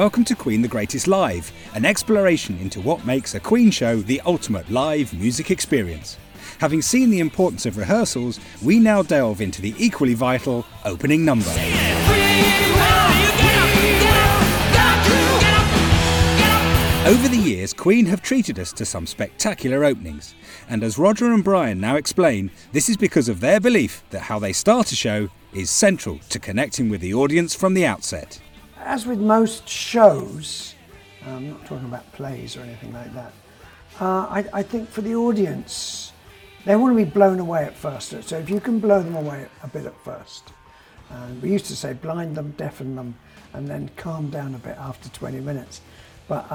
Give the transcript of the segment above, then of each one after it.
welcome to Queen the Greatest Live, an exploration into what makes a Queen show the ultimate live music experience. Having seen the importance of rehearsals, we now delve into the equally vital opening number. Over the years, Queen have treated us to some spectacular openings, and as Roger and Brian now explain, this is because of their belief that how they start a show is central to connecting with the audience from the outset. As with most shows, I'm not talking about plays or anything like that, I think for the audience, they want to be blown away at first. So if you can blow them away a bit at first, we used to say blind them, deafen them, and then calm down a bit after 20 minutes. But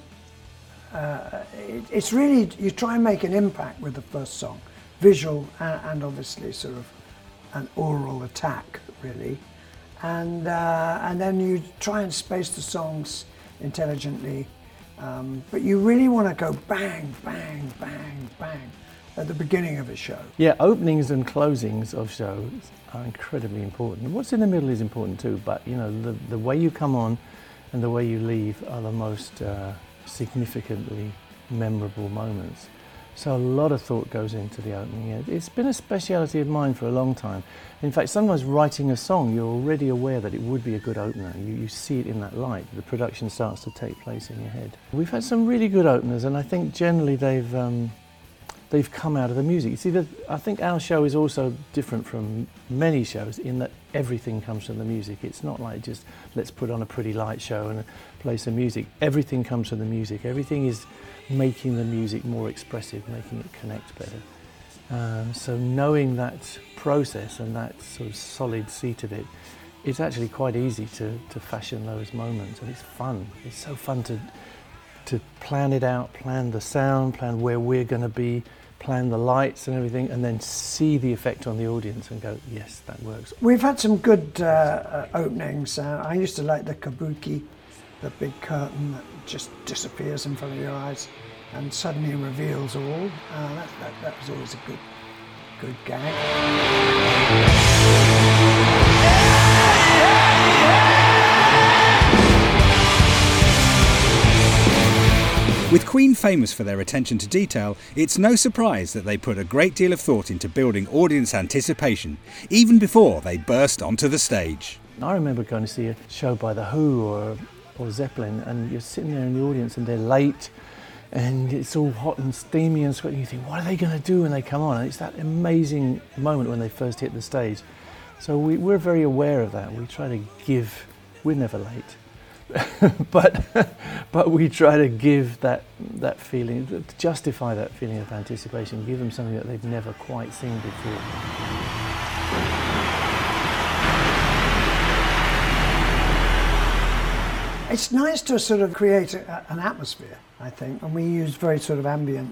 it's really, you try and make an impact with the first song, visual and obviously sort of an oral attack, really. And then you try and space the songs intelligently, but you really want to go bang, bang, bang, bang at the beginning of a show. Yeah, openings and closings of shows are incredibly important. What's in the middle is important too, but you know, the way you come on and the way you leave are the most significantly memorable moments. So a lot of thought goes into the opening. It's been a speciality of mine for a long time. In fact, sometimes writing a song, you're already aware that it would be a good opener. You see it in that light. The production starts to take place in your head. We've had some really good openers, and I think generally they've come out of the music. You see, I think our show is also different from many shows in that everything comes from the music. It's not like just let's put on a pretty light show and play some music. Everything comes from the music. Everything is making the music more expressive, making it connect better. So knowing that process and that sort of solid seat of it, it's actually quite easy to fashion those moments, and it's fun. It's so fun to plan it out, plan the sound, plan where we're going to be, plan the lights and everything, and then see the effect on the audience and go, yes, that works. We've had some good openings. I used to like the kabuki, the big curtain that just disappears in front of your eyes and suddenly reveals all. That was always a good gag. With Queen famous for their attention to detail, it's no surprise that they put a great deal of thought into building audience anticipation, even before they burst onto the stage. I remember going to see a show by The Who or Zeppelin, and you're sitting there in the audience and they're late, and it's all hot and steamy and sweaty, and you think, what are they going to do when they come on? And it's that amazing moment when they first hit the stage. So we're very aware of that. We try to give, we're never late, but we try to give that feeling, to justify that feeling of anticipation, give them something that they've never quite seen before. It's nice to sort of create an atmosphere, I think, and we use very sort of ambient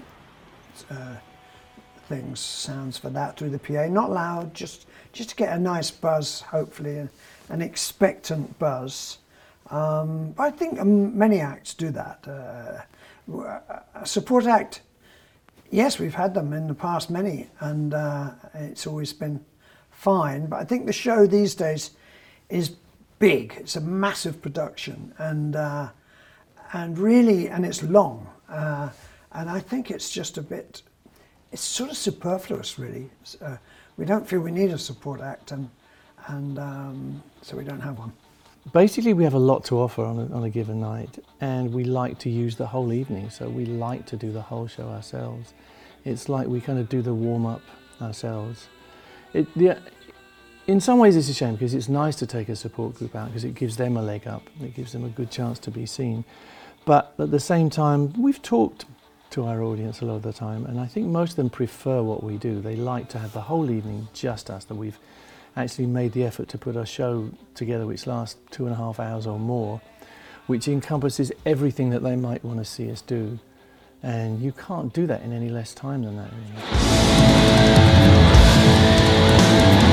sounds for that through the PA. Not loud, just to get a nice buzz, hopefully, an expectant buzz. But I think many acts do that. A support act, yes, we've had them in the past, many, and it's always been fine. But I think the show these days is big. It's a massive production, and really, and it's long. And I think it's just a bit, it's sort of superfluous, really. We don't feel we need a support act, and so we don't have one. Basically, we have a lot to offer on a given night, and we like to use the whole evening, so we like to do the whole show ourselves. It's like we kind of do the warm-up ourselves. In some ways it's a shame, because it's nice to take a support group out, because it gives them a leg up, it gives them a good chance to be seen. But at the same time, we've talked to our audience a lot of the time, and I think most of them prefer what we do. They like to have the whole evening just us, that we've actually made the effort to put a show together which lasts 2.5 hours or more, which encompasses everything that they might want to see us do. And you can't do that in any less time than that, really.